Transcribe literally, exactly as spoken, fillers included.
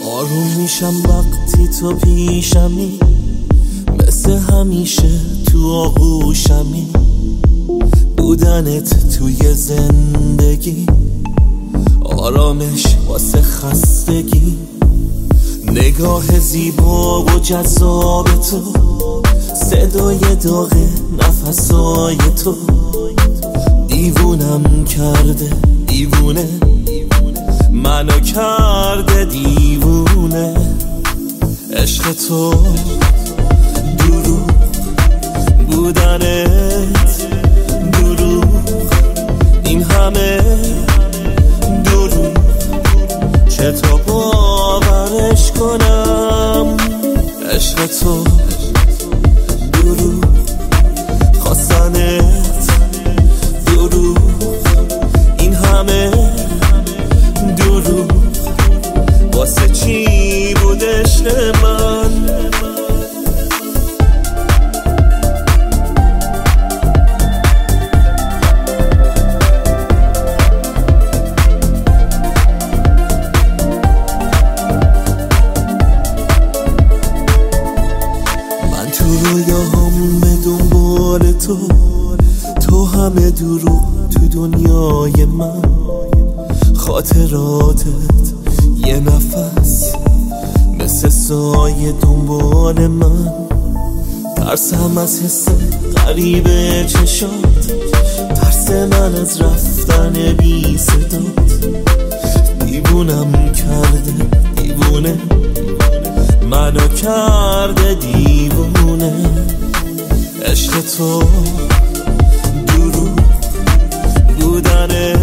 آروم میشم وقتی تو پیشمی، مثل همیشه تو آغوشمی. بودنت توی زندگی آرامش واسه خستگی. نگاه زیبا و جذاب تو، صدای داغ نفسای تو. دیوونم کرده دیوونه، منو کرده دیوونه. عشق تو دروغ بودنت، دروغ این همه دروغ. چطور باورش کنم؟ عشق تو دروغ، خواستنت دروغ این همه دروغ. واسه چی بود عشق من؟ من تو رویاهام به دنبال تو، تو همه دروغ تو دنیای من. خاطراتت یه نفس مثل سایه دنبال من. ترسم از حس غریب چشات، ترس من از رفتن بی صدات. دیوونم کرده دیوونه، منو کرده دیوونه. عشق تو دروغ بودنه،